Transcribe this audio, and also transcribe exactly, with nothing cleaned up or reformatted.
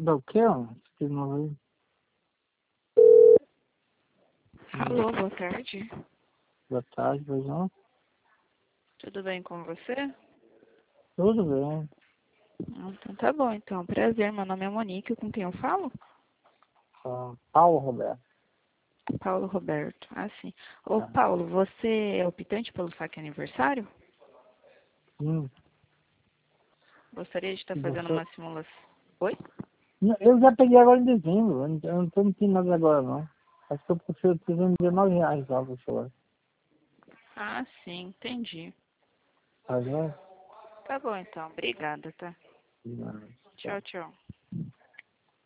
Da o quê, ó? Que não veio. Alô, boa tarde. Boa tarde, pois não? Tudo bem com você? Tudo bem. Ah, então tá bom, então. Prazer, meu nome é Monique, com quem eu falo? Ah, Paulo Roberto. Paulo Roberto. Ah, sim. Ô, Ah, Paulo, você é optante pelo saque aniversário? sim. Gostaria de estar E fazendo você? uma simulação. Oi? Não, eu já peguei agora em dezembro. Eu não eu não tô mentindo nada agora, não. Acho que eu preciso precisando de dezenove reais só pro senhor. Ah, sim, entendi. Tá bom? Tá bom, então. Obrigada, tá? Não. Tchau, tchau.